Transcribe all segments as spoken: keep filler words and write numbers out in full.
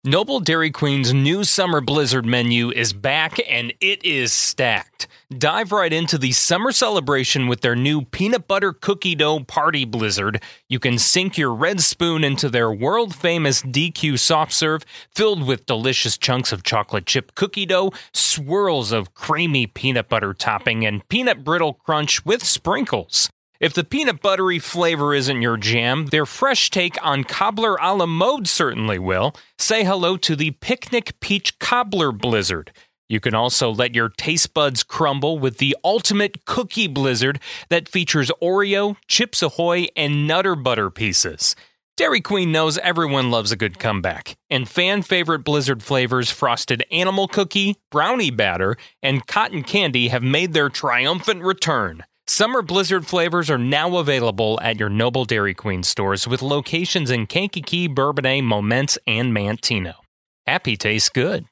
Noble Dairy Queen's new summer blizzard menu is back, and it is stacked. Dive right into the summer celebration with their new peanut butter cookie dough party blizzard. You can sink your red spoon into their world-famous D Q soft serve, filled with delicious chunks of chocolate chip cookie dough, swirls of creamy peanut butter topping, and peanut brittle crunch with sprinkles. If the peanut buttery flavor isn't your jam, their fresh take on cobbler a la mode certainly will. Say hello to the Picnic Peach Cobbler Blizzard. You can also let your taste buds crumble with the ultimate cookie blizzard that features Oreo, Chips Ahoy, and Nutter Butter pieces. Dairy Queen knows everyone loves a good comeback, and fan-favorite blizzard flavors Frosted Animal Cookie, Brownie Batter, and Cotton Candy have made their triumphant return. Summer blizzard flavors are now available at your Noble Dairy Queen stores with locations in Kankakee, Bourbonnais, Momence, and Mantino. Happy tastes good.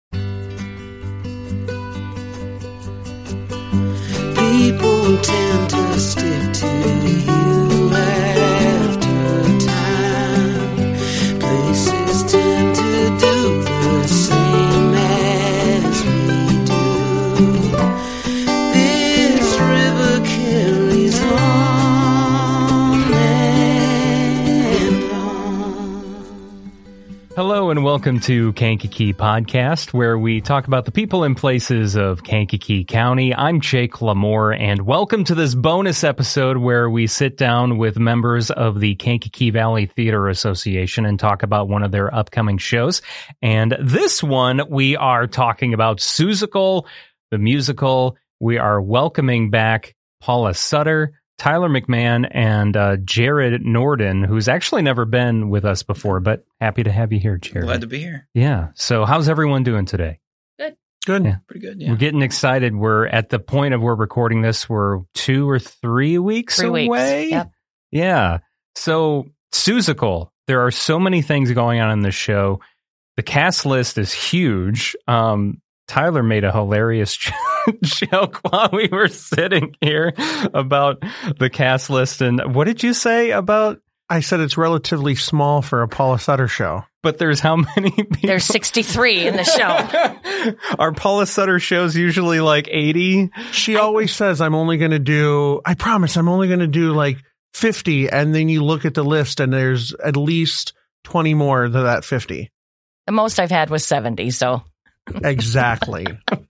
People tend to stick to you after time. Places tend to do the same as we do. This river carries on and on. Hello and welcome to Kankakee Podcast, where we talk about the people and places of Kankakee County. I'm Jake Lamore, and welcome to this bonus episode where we sit down with members of the Kankakee Valley Theater Association and talk about one of their upcoming shows. And this one, we are talking about Seussical, the musical. We are welcoming back Paula Sutter, Tyler McMahon, and uh, Jared Norden, who's actually never been with us before, but happy to have you here, Jared. Glad to be here. Yeah. So how's everyone doing today? Good. Good. Yeah. Pretty good, yeah. We're getting excited. We're at the point of we're recording this. We're two or three weeks Three away. weeks. Yep. Yeah. So Seussical, there are so many things going on in this show. The cast list is huge. Um, Tyler made a hilarious joke while we were sitting here about the cast list. And what did you say about? I said it's relatively small for a Paula Sutter show. But there's how many people? There's sixty-three in the show. Are Paula Sutter shows usually like eighty? She always says, I'm only going to do, I promise, I'm only going to do like fifty. And then you look at the list and there's at least twenty more than that fifty. The most I've had was seventy, so. Exactly.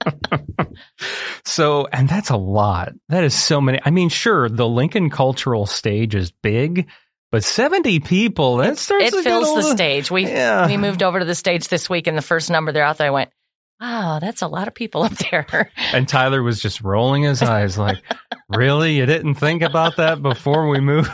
So, and that's a lot. That is so many. I mean, sure, the Lincoln Cultural Stage is big, but seventy people, that starts It to fills get the little, stage. We Yeah. we moved over to the stage this week, and the first number they're out there, I went, wow, that's a lot of people up there. And Tyler was just rolling his eyes like, really? You didn't think about that before we moved,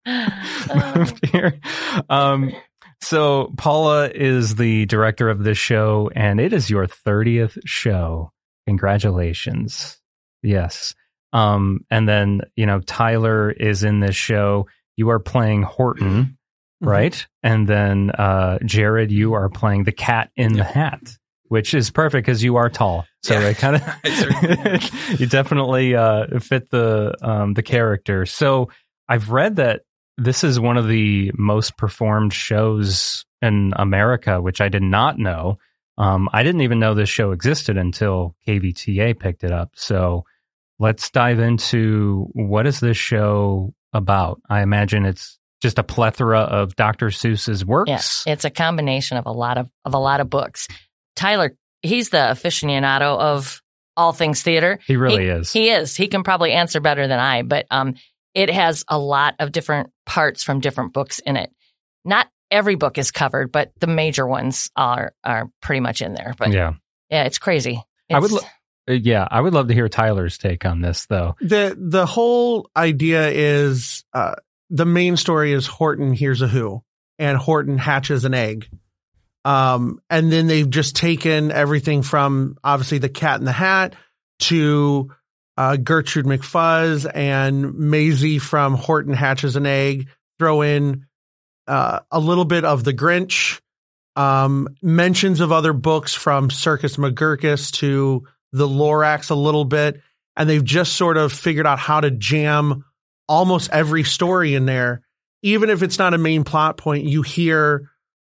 moved here? Um, so Paula is the director of this show, and it is your thirtieth show. Congratulations. Yes. Um, and then, you know, Tyler is in this show. You are playing Horton, mm-hmm. right? And then uh, Jared, you are playing the Cat in the Hat, which is perfect because you are tall. So yeah. they kind of, you definitely uh, fit the um, the character. So I've read that this is one of the most performed shows in America, which I did not know. Um, I didn't even know this show existed until K V T A picked it up. So let's dive into what is this show about? I imagine it's just a plethora of Doctor Seuss's works. Yes, it's a combination of a lot of, of a lot of books. Tyler, he's the aficionado of all things theater. He really he, is. He is. He can probably answer better than I, but um, it has a lot of different parts from different books in it. Not every book is covered, but the major ones are are pretty much in there. But yeah, yeah, it's crazy. It's, I would, lo- yeah, I would love to hear Tyler's take on this, though. The the whole idea is uh, the main story is Horton hears a who, and Horton hatches an egg. Um, and then they've just taken everything from obviously the Cat in the Hat to uh, Gertrude McFuzz and Maisie from Horton hatches an egg. Throw in uh, a little bit of the Grinch, um, mentions of other books from Circus McGurkus to the Lorax a little bit. And they've just sort of figured out how to jam almost every story in there. Even if it's not a main plot point, you hear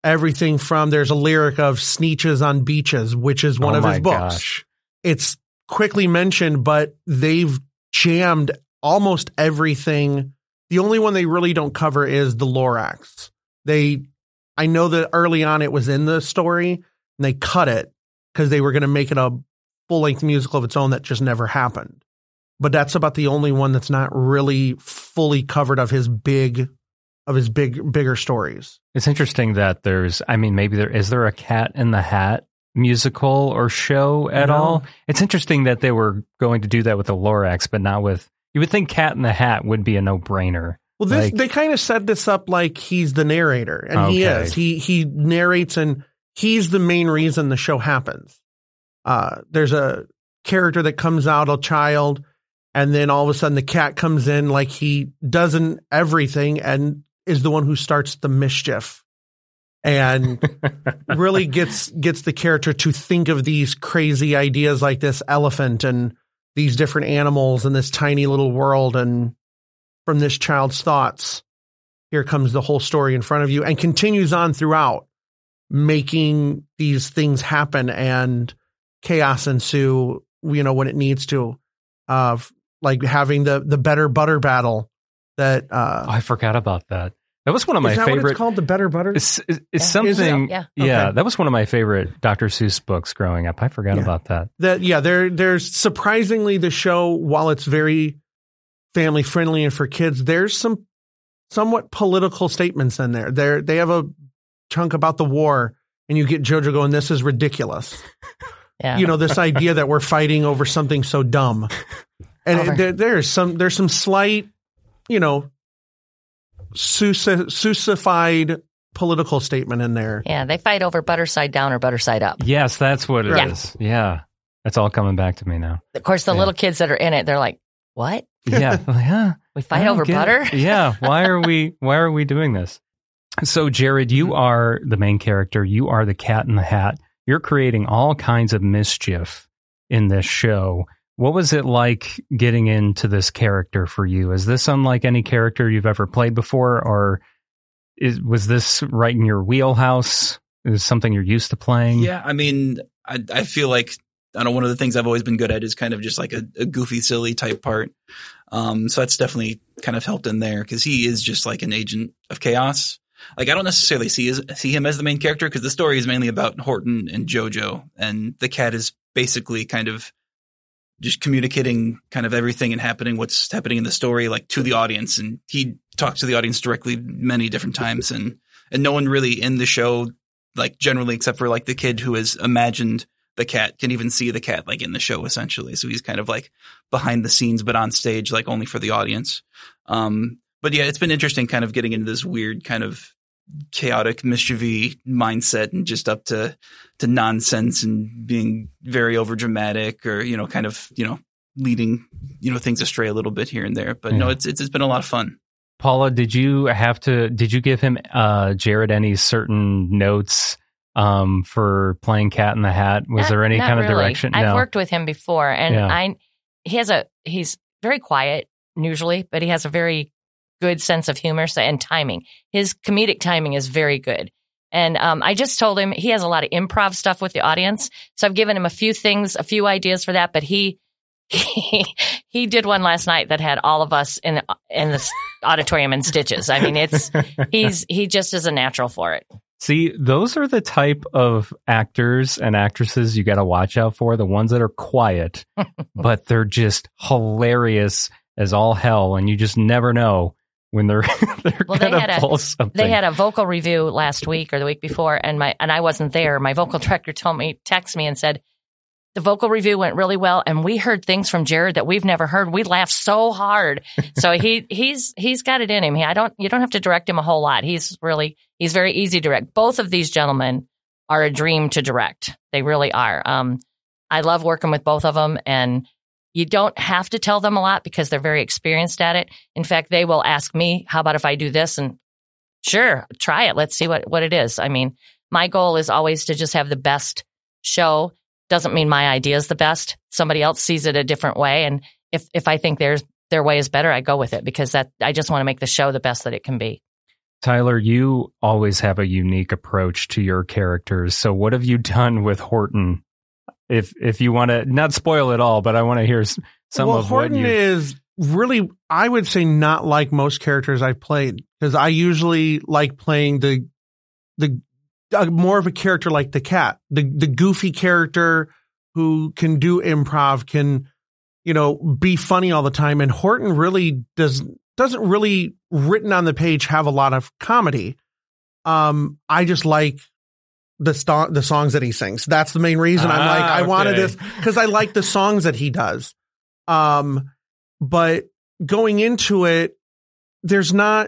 everything from, there's a lyric of Sneetches on Beaches, which is one Oh of my his books. gosh. It's quickly mentioned, but they've jammed almost everything. The only one they really don't cover is the Lorax. They, I know that early on it was in the story and they cut it because they were going to make it a full length musical of its own that just never happened. But that's about the only one that's not really fully covered of his big, of his big, bigger stories. It's interesting that there's, I mean, maybe there, is there a Cat in the Hat musical or show at No. all? It's interesting that they were going to do that with the Lorax, but not with, you would think Cat in the Hat would be a no-brainer. Well, this, Like- they kind of set this up like he's the narrator, and he Okay. is. He he narrates, and he's the main reason the show happens. Uh, there's a character that comes out, a child, and then all of a sudden the cat comes in, like he doesn't everything, and is the one who starts the mischief, and really gets gets the character to think of these crazy ideas like this elephant and these different animals in this tiny little world, and from this child's thoughts, here comes the whole story in front of you, and continues on throughout, making these things happen and chaos ensue, you know, when it needs to, uh, like having the, the better butter battle that, uh, Oh, I forgot about that. That was one of my is that what favorite. it's called? The better butter? It's, it's Yeah. something. Is it? Yeah, Yeah. Okay. that was one of my favorite Doctor Seuss books growing up. I forgot Yeah. about that. That, yeah, there, there's surprisingly the show, while it's very family friendly and for kids, there's some somewhat political statements in there. There, they have a chunk about the war, and you get JoJo going, "This is ridiculous." Yeah. You know, this idea that we're fighting over something so dumb, and Over. it, there, there's some there's some slight, you know, Seuss- Seussified political statement in there. Yeah, they fight over butter side down or butter side up. Yes, that's what it is. Yeah. Yeah, that's all coming back to me now. Of course, the Yeah. little kids that are in it, they're like, "What? Yeah, like, huh? We I fight don't over get butter?" it. Yeah, why are we why are we doing this? So, Jared, you are the main character. You are the Cat in the Hat. You're creating all kinds of mischief in this show. What was it like getting into this character for you? Is this unlike any character you've ever played before, or is, was this right in your wheelhouse? Is this something you're used to playing? Yeah, I mean, I I feel like I don't know, one of the things I've always been good at is kind of just like a, a goofy, silly type part. Um, so that's definitely kind of helped in there because he is just like an agent of chaos. Like I don't necessarily see his, see him as the main character because the story is mainly about Horton and JoJo, and the cat is basically kind of just communicating kind of everything and happening, what's happening in the story, like to the audience. And he talks to the audience directly many different times, and and no one really in the show, like generally, except for like the kid who has imagined the cat, can even see the cat like in the show essentially. So he's kind of like behind the scenes, but on stage, like only for the audience. Um, but yeah, it's been interesting kind of getting into this weird kind of chaotic, mischievy mindset and just up to, to nonsense and being very over dramatic or, you know, kind of, you know, leading, you know, things astray a little bit here and there. But Yeah. no, it's, it's, it's been a lot of fun. Paula, did you have to, did you give him, uh, Jared any certain notes, um, for playing Cat in the Hat? Was Not- there any not kind of really. direction? I've No. worked with him before, and Yeah. I he has a he's very quiet usually, but he has a very good sense of humor so- and timing. His comedic timing is very good. And um, I just told him he has a lot of improv stuff with the audience, so I've given him a few things, a few ideas for that. But he he he did one last night that had all of us in in the auditorium in stitches. I mean, it's he's he just is a natural for it. See, those are the type of actors and actresses you got to watch out for. The ones that are quiet, but they're just hilarious as all hell, and you just never know when they're they're Well, they gonna had a- pull something. They had a vocal review last week or the week before, and my and I wasn't there. My vocal director told me, texted me, and said the vocal review went really well, and we heard things from Jared that we've never heard. We laughed so hard. So he he's he's got it in him. He, I don't you don't have to direct him a whole lot. He's really he's very easy to direct. Both of these gentlemen are a dream to direct. They really are. Um, I love working with both of them, and you don't have to tell them a lot because they're very experienced at it. In fact, they will ask me, how about if I do this? And sure, try it. Let's see what, what it is. I mean, my goal is always to just have the best show. Doesn't mean my idea is the best. Somebody else sees it a different way. And if, if I think there's, their way is better, I go with it because that I just want to make the show the best that it can be. Tyler, you always have a unique approach to your characters. So what have you done with Horton? If if you want to not spoil it all, but I want to hear s- some well, of Horton what you is really, I would say, not like most characters I've played, because I usually like playing the the uh, more of a character like the cat, the the goofy character who can do improv, can, you know, be funny all the time. And Horton really does doesn't really written on the page have a lot of comedy. Um, I just like the sto- the songs that he sings. That's the main reason I'm like, Ah, I wanted okay. this, because I like the songs that he does. Um, but going into it, there's not,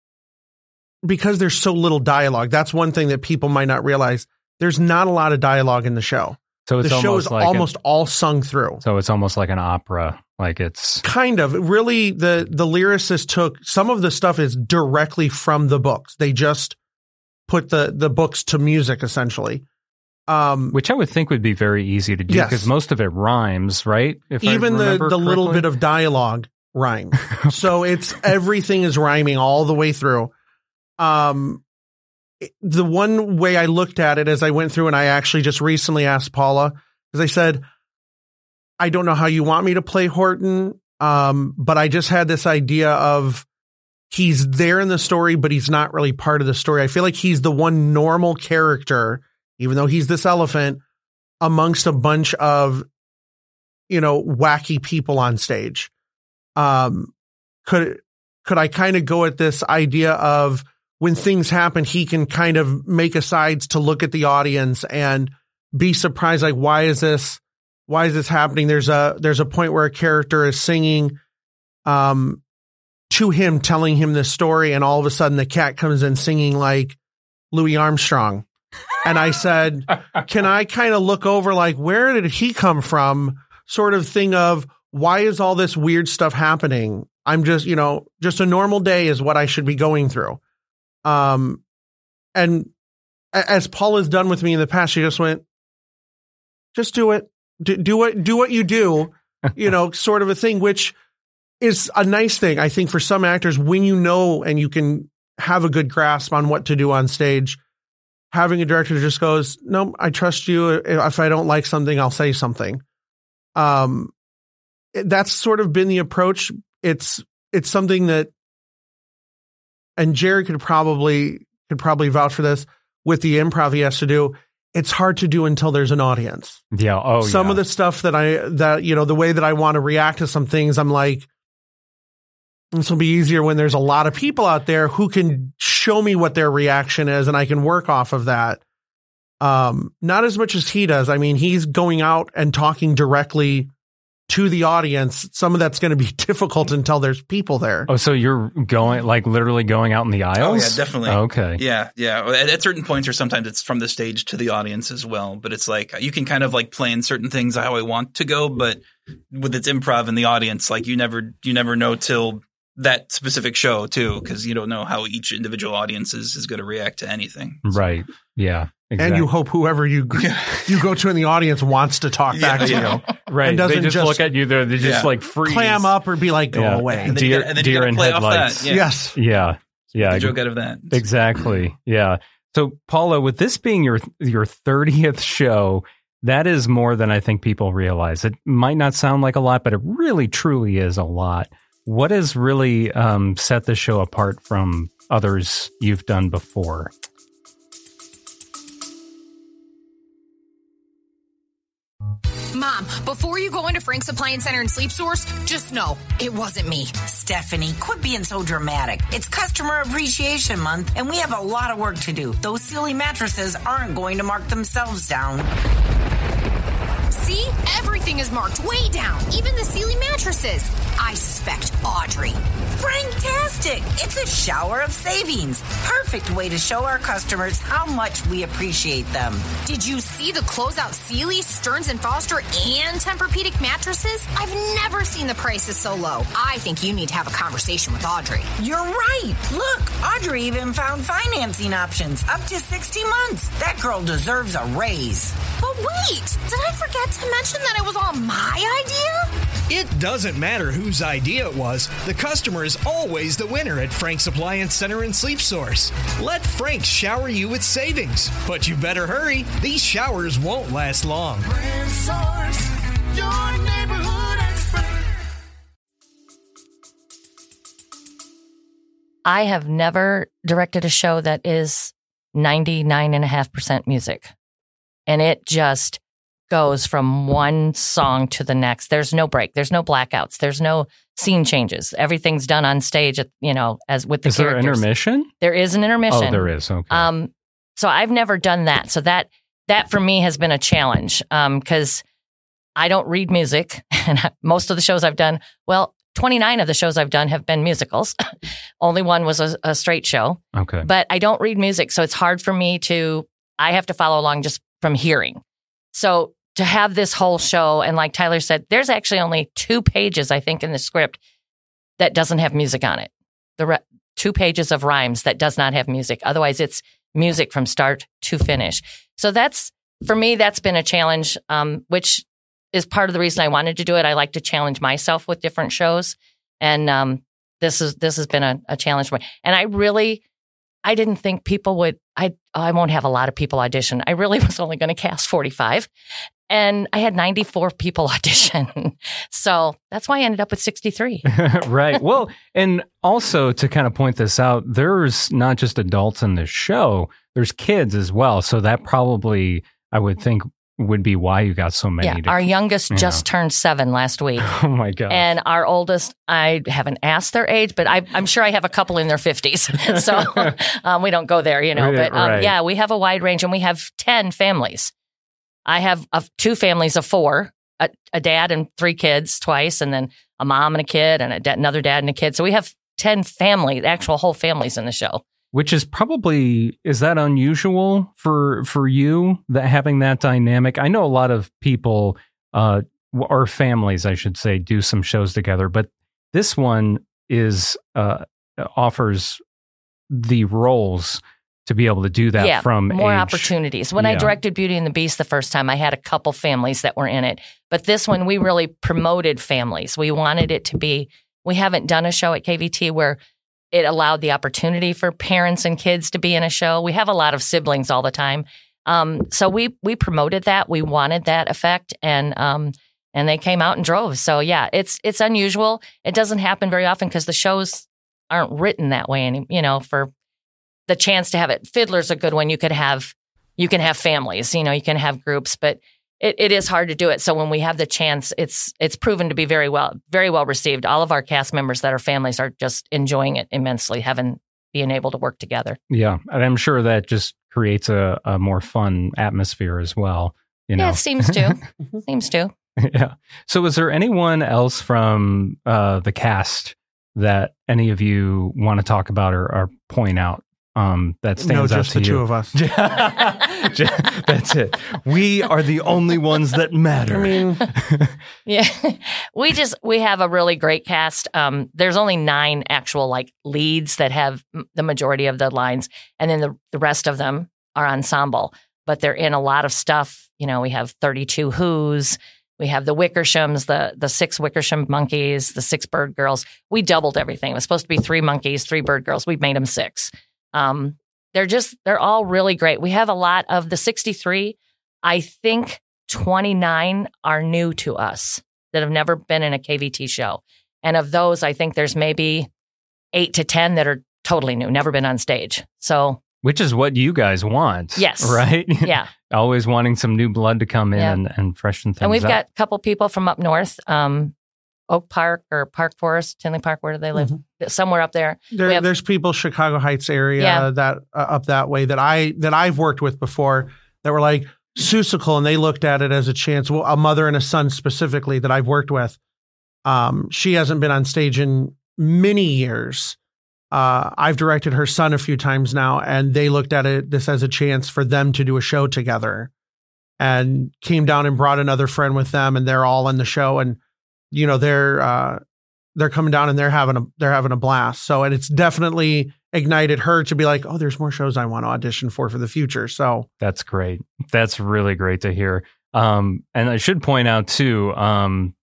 because there's so little dialogue. That's one thing that people might not realize. There's not a lot of dialogue in the show. So it's The show almost is like almost all sung through. a, so it's almost like an opera. Like it's Kind of. Really, the the lyricist took some of the stuff is directly from the books. They just put the the books to music, essentially. Um, which I would think would be very easy to do Yes. because most of it rhymes, right? If I even the remember the little correctly? bit of dialogue rhyme. So it's everything is rhyming all the way through. Um, the one way I looked at it as I went through, and I actually just recently asked Paula, because I said, I don't know how you want me to play Horton, um, but I just had this idea of he's there in the story, but he's not really part of the story. I feel like he's the one normal character, even though he's this elephant, amongst a bunch of, you know, wacky people on stage. Um, could, could I kind of go at this idea of when things happen, he can kind of make asides to look at the audience and be surprised, like, why is this, why is this happening? There's a, there's a point where a character is singing, um, to him, telling him this story. And all of a sudden the cat comes in singing like Louis Armstrong. And I said, can I kind of look over, like, where did he come from? Sort of thing of, why is all this weird stuff happening? I'm just, you know, just a normal day is what I should be going through. Um, and a- as Paul has done with me in the past, she just went, just do it, do, do what, do what you do, you know, sort of a thing, which is a nice thing. I think for some actors, when you know, and you can have a good grasp on what to do on stage, having a director who just goes, no, I trust you. If I don't like something, I'll say something. Um, that's sort of been the approach. It's, it's something that, and Jerry could probably, could probably vouch for this with the improv he has to do. It's hard to do until there's an audience. yeah. Oh, Some yeah. of the stuff that I, that, you know, the way that I want to react to some things, I'm like, this will be easier when there's a lot of people out there who can show me what their reaction is and I can work off of that. Um, not as much as he does. I mean, he's going out and talking directly to the audience. Some of that's going to be difficult until there's people there. Oh, so you're going, like, literally going out in the Oh aisles? yeah, definitely. Okay. Yeah, yeah. At, at certain points, or sometimes it's from the stage to the audience as well. But it's like you can kind of like plan certain things how I want to go, but with its improv in the audience, like you never, you never know till that specific show too, because you don't know how each individual audience is, is going to react to anything. So- Right. Yeah. And Exactly. you hope whoever you you go to in the audience wants to talk Yeah, back to yeah. you. right. and They doesn't just, just- look at you. They're, they just Yeah. like freeze. Clam up or be like, go Yeah. away. And then you Deer- gotta- and then you deer gotta in play off headlights. that. Yeah. Yes. Yeah. Yeah. The joke out of that. Exactly. Yeah. So, Paula, with this being your your thirtieth show, that is more than I think people realize. It might not sound like a lot, but it really, truly is a lot. What has really um, set the show apart from others you've done before? Mom, before you go into Frank's Appliance Center and Sleep Source, just know it wasn't me. Stephanie, quit being so dramatic. It's Customer Appreciation Month, and we have a lot of work to do. Those silly mattresses aren't going to mark themselves down. See? Everything is marked way down, even the Sealy mattresses. I suspect Audrey. Franktastic! It's a shower of savings. Perfect way to show our customers how much we appreciate them. Did you see the closeout Sealy, Stearns and Foster, and Tempur-Pedic mattresses? I've never seen the prices so low. I think you need to have a conversation with Audrey. You're right. Look, Audrey even found financing options up to sixty months. That girl deserves a raise. But wait, did I forget to mention that it was all my idea? It doesn't matter whose idea it was, the customer is always the winner at Frank's Appliance Center and Sleep Source. Let Frank shower you with savings, but you better hurry. These showers won't last long. Brand Source, your neighborhood expert. I have never directed a show that is ninety-nine point five percent music. And it just goes from one song to the next. There's no break. There's no blackouts. There's no scene changes. Everything's done on stage, at, you know, as with the is characters. Is there intermission? There is an intermission. Oh, there is. Okay. Um, so I've never done that. So that that for me has been a challenge because um, I don't read music. And most of the shows I've done, well, twenty-nine of the shows I've done have been musicals. Only one was a, a straight show. Okay. But I don't read music. So it's hard for me to, I have to follow along just from hearing. So to have this whole show, and like Tyler said, there's actually only two pages, I think, in the script that doesn't have music on it. The re- two pages of rhymes that does not have music. Otherwise, it's music from start to finish. So that's, for me, that's been a challenge, um, which is part of the reason I wanted to do it. I like to challenge myself with different shows. And um, this is this has been a, a challenge for me. And I really, I didn't think people would, I, I won't have a lot of people audition. I really was only going to cast forty-five. And I had ninety-four people audition. So that's why I ended up with sixty-three. Right. Well, and also to kind of point this out, there's not just adults in this show, there's kids as well. So that probably, I would think, would be why you got so many. Yeah, to, our youngest you just know. turned seven last week. Oh my God. And our oldest, I haven't asked their age, but I, I'm sure I have a couple in their fifties. So um, we don't go there, you know. But um, Right. yeah, we have a wide range, and we have ten families. I have uh, two families of four, a, a dad and three kids twice, and then a mom and a kid, and a da- another dad and a kid. So we have ten family, actual whole families in the show. Which is probably, is that unusual for for you, that having that dynamic? I know a lot of people, uh, or families, I should say, do some shows together, but this one is uh, offers the roles to be able to do that yeah, from more age. opportunities. When Yeah. I directed Beauty and the Beast the first time, I had a couple families that were in it. But this one, we really promoted families. We wanted it to be, we haven't done a show at K V T where it allowed the opportunity for parents and kids to be in a show. We have a lot of siblings all the time. Um, so we we promoted that. We wanted that effect, and um, and they came out in droves. So yeah, it's it's unusual. It doesn't happen very often because the shows aren't written that way. Any, you know, for the chance to have it. Fiddler's a good one. You could have you can have families. You know, you can have groups, but It, it is hard to do it. So when we have the chance, it's it's proven to be very well very well received. All of our cast members that are families are just enjoying it immensely, having being able to work together. Yeah, and I'm sure that just creates a, a more fun atmosphere as well. You know, Yeah, it seems to. seems to. Yeah. So, is there anyone else from uh, the cast that any of you want to talk about or, or point out? Um, that stands no, out just to the you? two of us. That's it. We are the only ones that matter. I mean, Yeah, we just we have a really great cast. Um, there's only nine actual like leads that have m- the majority of the lines, and then the the rest of them are ensemble. But they're in a lot of stuff. You know, we have thirty-two Who's, we have the Wickershams, the the six Wickersham monkeys, the six Bird Girls. We doubled everything. It was supposed to be three monkeys, three Bird Girls. We made them six. Um, they're just they're all really great. We have a lot of the sixty-three. I think twenty-nine are new to us that have never been in a K V T show. And of those, I think there's maybe eight to ten that are totally new, never been on stage. So, Which is what you guys want. Yes. Right? yeah. Always wanting some new blood to come in Yeah. and, and freshen things And we've up. got a couple people from up north, um, Oak Park or Park Forest, Tinley Park. Where do they live? Somewhere up there. there, We have- there's people Chicago Heights area Yeah. that uh, up that way that I that I've worked with before that were like Seussical, and they looked at it as a chance. Well, a mother and a son specifically that I've worked with. Um, she hasn't been on stage in many years. Uh, I've directed her son a few times now, and they looked at it this as a chance for them to do a show together, and came down and brought another friend with them, and they're all in the show, and you know they're uh, they're coming down and they're having a they're having a blast. So, and it's definitely ignited her to be like, oh, there's more shows I want to audition for for the future. So That's great. That's really great to hear. Um, and I should point out too, um,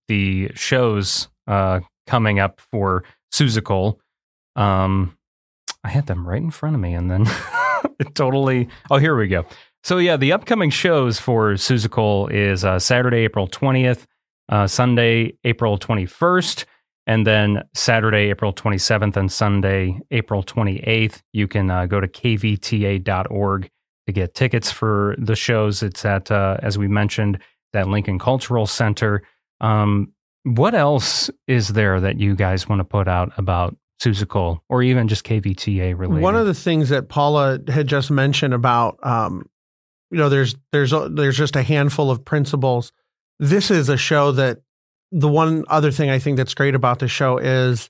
the shows uh, coming up for Seussical. Um, I had them right in front of me, and then it totally. Oh, here we go. So yeah, the upcoming shows for Seussical is uh, Saturday, April twentieth, uh, Sunday, April twenty-first, and then Saturday, April twenty-seventh, and Sunday, April twenty-eighth. You can uh, go to k v t a dot org to get tickets for the shows. It's at, uh, as we mentioned, that Lincoln Cultural Center. Um, what else is there that you guys want to put out about Seussical, or even just K V T A related? One of the things that Paula had just mentioned about, um, you know, there's there's a, there's just a handful of principals. This is a show that the one other thing I think that's great about the show is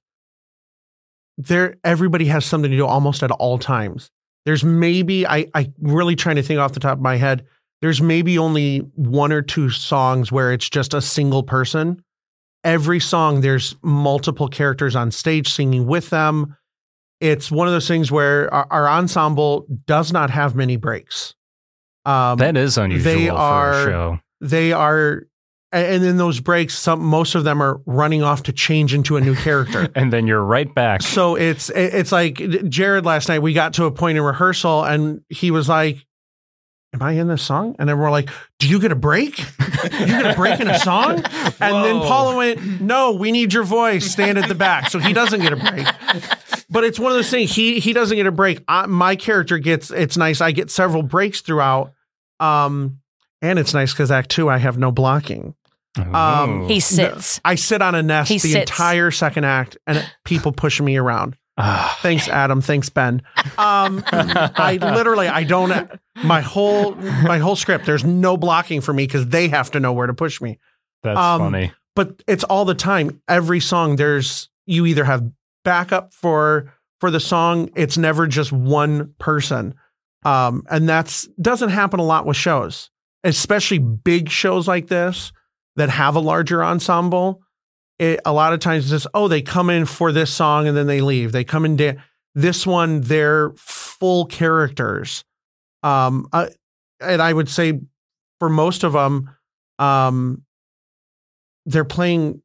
there everybody has something to do almost at all times. There's maybe I I really trying to think off the top of my head. There's maybe only one or two songs where it's just a single person. Every song, there's multiple characters on stage singing with them. It's one of those things where our, our ensemble does not have many breaks. Um, that is unusual they are, for a show. They are, and in those breaks, some most of them are running off to change into a new character. And then you're right back. So it's it's like Jared last night, we got to a point in rehearsal and he was like, am I in this song? And then we're like, do you get a break? You get a break in a song? And Whoa. then Paula went, no, we need your voice. Stand at the back. So he doesn't get a break. But it's one of those things. He he doesn't get a break. I, my character gets, it's nice. I get several breaks throughout. Um, and it's nice because Act Two, I have no blocking. Um, he sits. I sit on a nest He the sits. entire second act and people pushing me around. Thanks, Adam. Thanks, Ben. Um, I literally, I don't, my whole, my whole script, there's no blocking for me because they have to know where to push me. That's Um, funny. But it's all the time. Every song, there's, you either have backup for, for the song. It's never just one person. Um, and that's, doesn't happen a lot with shows, especially big shows like this that have a larger ensemble. It, a lot of times it's just, oh, they come in for this song and then they leave. They come in. Da- this one, they're full characters. Um, uh, and I would say for most of them, um, they're playing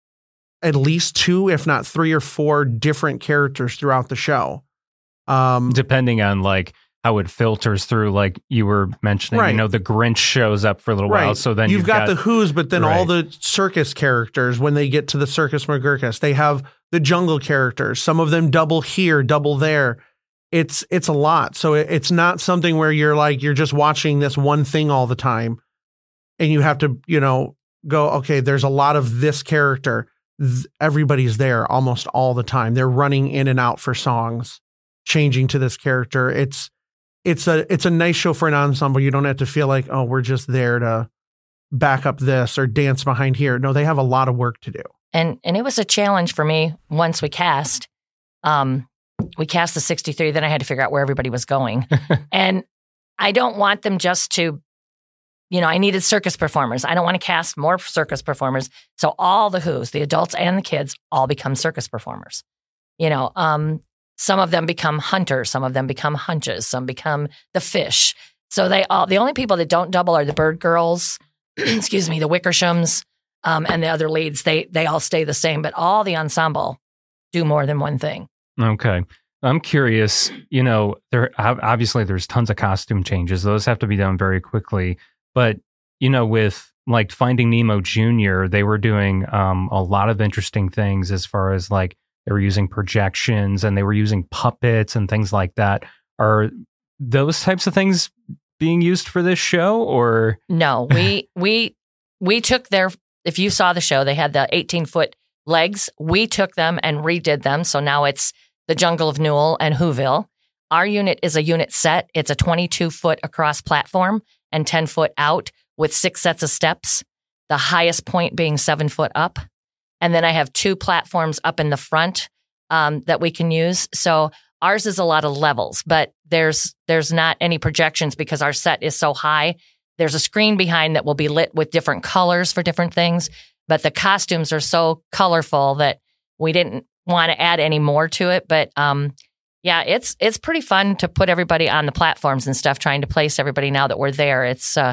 at least two, if not three or four different characters throughout the show. Um, Depending on like how it filters through, like you were mentioning, Right. you know, the Grinch shows up for a little Right. while. So then you've, you've, got, the Who's, but then all Right. the circus characters, when they get to the Circus McGurkus, they have the jungle characters. Some of them double here, double there. It's, it's a lot. So it, it's not something where you're like, you're just watching this one thing all the time and you have to, you know, go, okay, there's a lot of this character. Th- Everybody's there almost all the time. They're running in and out for songs, changing to this character. It's, It's a it's a nice show for an ensemble. You don't have to feel like, oh, we're just there to back up this or dance behind here. No, they have a lot of work to do. And and it was a challenge for me once we cast. Um, we cast the sixty-three, then I had to figure out where everybody was going. And I don't want them just to, you know, I needed circus performers. I don't want to cast more circus performers. So all the Who's, the adults and the kids, all become circus performers. You know, um, some of them become hunters, some of them become hunches, some become the fish. So they all, the only people that don't double are the Bird Girls, excuse me, the Wickershams, um, and the other leads. They they all stay the same, but all the ensemble do more than one thing. Okay. I'm curious, you know, there obviously there's tons of costume changes. Those have to be done very quickly. But, you know, with like Finding Nemo Junior, they were doing um, a lot of interesting things as far as like they were using projections and they were using puppets and things like that. Are those types of things being used for this show or? No, we we we took their, if you saw the show, they had the eighteen foot legs. We took them and redid them. So now it's the Jungle of Newell and Whoville. Our unit is a unit set. It's a twenty-two foot across platform and ten foot out with six sets of steps, the highest point being seven foot up. And then I have two platforms up in the front um, that we can use. So ours is a lot of levels, but there's there's not any projections because our set is so high. There's a screen behind that will be lit with different colors for different things, but the costumes are so colorful that we didn't want to add any more to it. But um, yeah, it's it's pretty fun to put everybody on the platforms and stuff, trying to place everybody now that we're there. It's uh,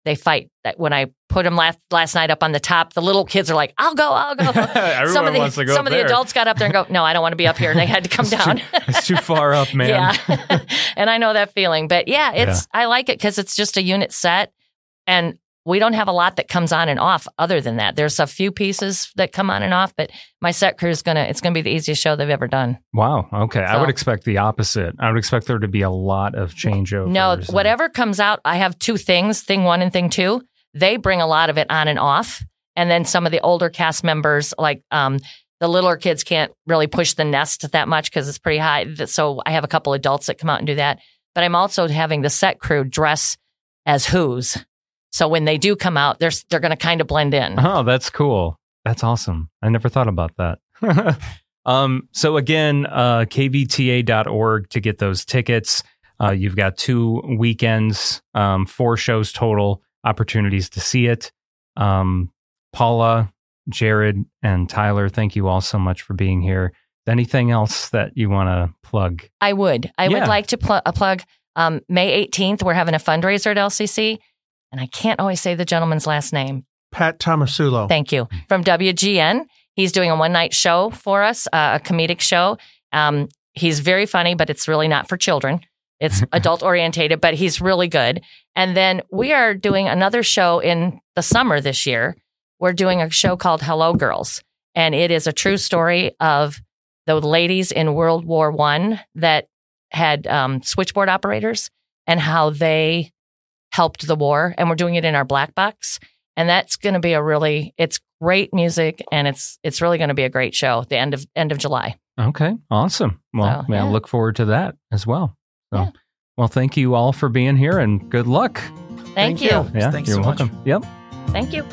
they fight. That when I put them last last night up on the top, the little kids are like, "I'll go, I'll go." Everyone some of the wants to go some up of the there. adults got up there and go, "No, I don't want to be up here," and they had to come It's down. Too, it's too far up, man. Yeah, and I know that feeling, but yeah, it's I like it because it's just a unit set, and we don't have a lot that comes on and off. Other than that, there's a few pieces that come on and off, but my set crew is gonna it's gonna be the easiest show they've ever done. Wow. Okay. I So- would expect the opposite. I would expect there to be a lot of changeovers. No, and- whatever comes out, I have two things, thing one and thing two. They bring a lot of it on and off. And then some of the older cast members, like um, the littler kids can't really push the nest that much because it's pretty high. So I have a couple adults that come out and do that. But I'm also having the set crew dress as Who's. So when they do come out, they're, they're going to kind of blend in. Oh, that's cool. That's awesome. I never thought about that. um, so again, uh, k v t a dot org to get those tickets. Uh, you've got two weekends, um, four shows total, opportunities to see it. Um, Paula, Jared, and Tyler, thank you all so much for being here. Anything else that you want to plug? I would. I Yeah. would like to pl- uh, plug um, May eighteenth. We're having a fundraiser at L C C. And I can't always say the gentleman's last name. Pat Tomasulo. Thank you. From W G N. He's doing a one-night show for us, uh, a comedic show. Um, he's very funny, but it's really not for children. It's adult-orientated, but he's really good. And then we are doing another show in the summer this year. We're doing a show called Hello Girls. And it is a true story of the ladies in World War One that had um, switchboard operators and how they helped the war. And we're doing it in our black box. And that's going to be a really, it's great music, and it's it's really going to be a great show. The end of end of July. Okay, awesome. Well, So, yeah, I yeah. look forward to that as well. So, Yeah. well, thank you all for being here, and good luck. Thank, Thank you. you. Yeah, Thanks you're so much. welcome. Yep. Thank you.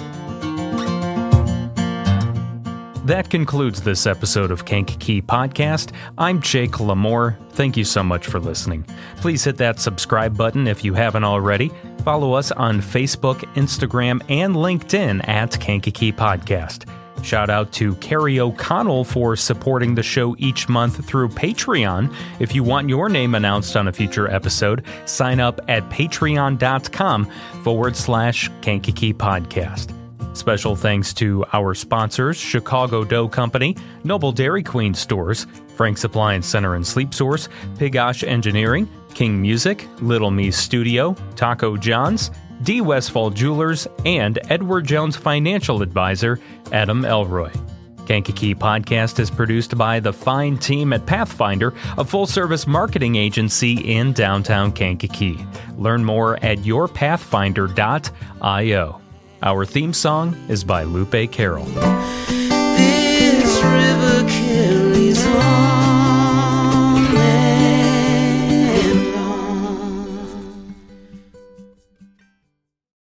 That concludes this episode of Kankakee Podcast. I'm Jake Lamore. Thank you so much for listening. Please hit that subscribe button if you haven't already. Follow us on Facebook, Instagram, and LinkedIn at Kankakee Podcast. Shout out to Carrie O'Connell for supporting the show each month through Patreon. If you want your name announced on a future episode, sign up at patreon.com forward slash Kankakee Podcast. Special thanks to our sponsors, Chicago Dough Company, Noble Dairy Queen Stores, Frank's Appliance Center and Sleep Source, Pigosh Engineering, King Music, Little Me Studio, Taco John's, D. Westfall Jewelers, and Edward Jones Financial Advisor, Adam Elroy. Kankakee Podcast is produced by the fine team at Pathfinder, a full-service marketing agency in downtown Kankakee. Learn more at your pathfinder dot io. Our theme song is by Lupe Carroll. This river